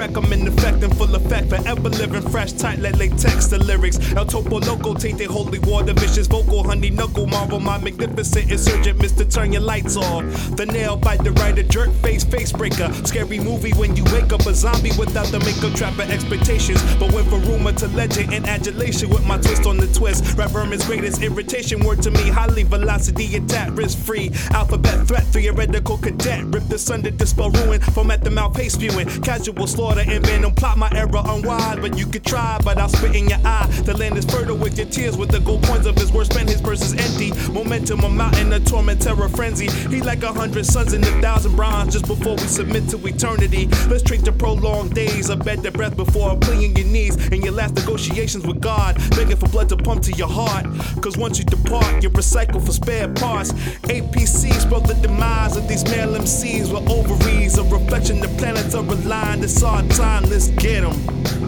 track, I'm in effect in full effect. Forever living fresh, tight, let latex the lyrics. El Topo Loco, tainted holy water, vicious vocal, honey knuckle, marvel, my magnificent insurgent, Mr. Turn your lights off. The nail bite the writer, jerk face breaker. Scary movie when you wake up a zombie without the makeup trapper expectations. But went from rumor to legend and adulation with my twist on the twist. Rap vermin's greatest irritation, word to me, highly velocity attack, risk free. Alphabet threat, theoretical cadet. Rip this under, dispel ruin from at the mouth, pace spewing. Casual slaughter and venom, plot my error unwide. But you could try, but I'll spit in your eye. The land is fertile with your tears, with the gold coins of his words spent, his purse is empty. Momentum, a mountain, a torment, terror, frenzy. He like 100 suns in 1,000 bronze just before we submit to eternity. Let's trade the prolonged days, a bed to breath before pleading your knees. In your last negotiations with God, begging for blood to pump to your heart. Cause once you depart, you're recycled for spare parts. APC spell the demise of these male MCs with ovaries. A reflection, the planets are aligned. It's our time, let's get 'em.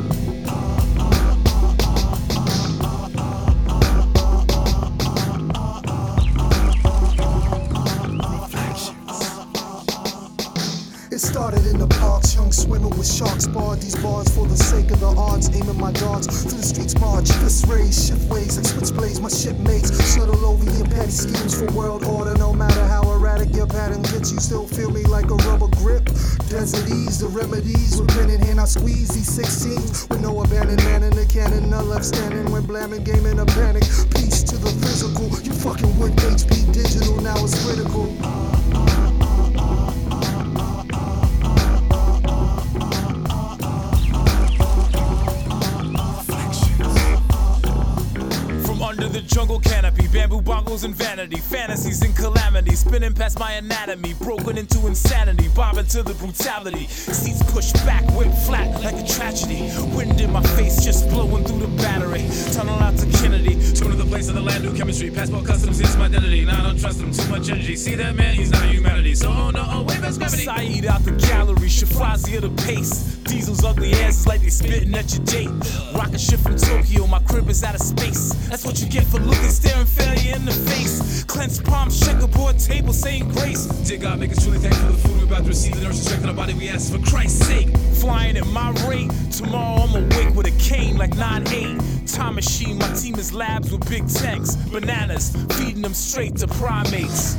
It started in the parks, young swimmer with sharks, barred these bars for the sake of the odds, aiming my darts through the streets, march, fist raised, shift ways like switchblades, my shipmates shuttle over your petty schemes for world order. No matter how erratic your pattern gets, you still feel me like a rubber grip. Desert ease, the remedies, with pen in hand I squeeze these 16s with no abandoned man in the cannon, none left standing when blamming game in a panic. Peace to the physical, you fucking with HP digital, now it's critical. Under the jungle canopy, bamboo bongos and vanity, fantasies and calamity, spinning past my anatomy, broken into insanity, bobbing to the brutality. Seats pushed back, whip flat like a tragedy. Wind in my face, just blowing through the battery. Tunnel out to Kennedy, to the place of the land, new chemistry. Passport customs is my identity. Now I don't trust him, too much energy. See that man, he's not humanity. So oh no, oh wait, that's gravity. Saeed out the gallery, Shafazi at the pace. Diesel's ugly asses like they spitting at your date. Rocket ship from Tokyo, my crib is out of space. That's what you get for looking, staring failure in the face. Clenched palms, checkerboard table, saying grace. Dear God, make us truly thankful for the food we're about to receive. The nurses strength in our body, we ask for Christ's sake. Flying at my rate, tomorrow I'm awake with a cane like 9-8. Time machine, my team is labs with big tanks. Bananas, feeding them straight to primates.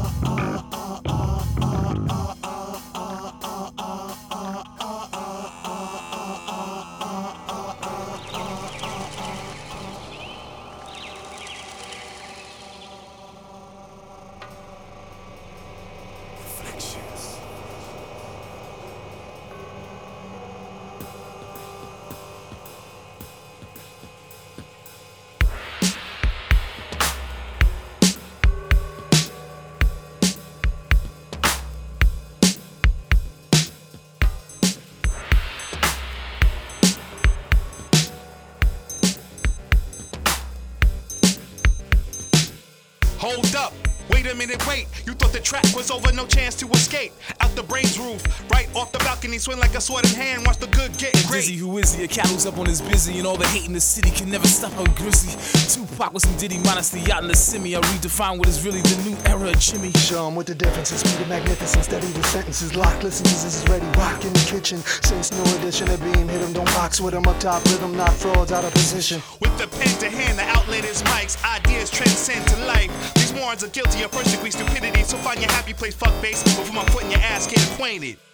Hold up, wait a minute, wait. You thought the track was over, no chance to escape. Out the brain's roof, right off the balcony, swing like a sword in hand, watch the good get great. Dizzy, who is he? A cat who's up on his busy, and all the hate in the city can never stop how grizzly. Tupac with some Diddy, minus the yacht and the simi. I redefine what is really the new era of Jimmy. Show 'em what the difference is, speed of magnificence, steady the sentences, lock, listen, this is ready, rock in the kitchen. Since new edition of Beam, hit 'em, don't box with 'em, up top, rhythm, not frauds, out of position. With the pen to hand, the outlet is mics, ideas transcend to life. These morons are guilty of first degree stupidity, so find your happy place, fuck base, before my foot in your ass, get acquainted.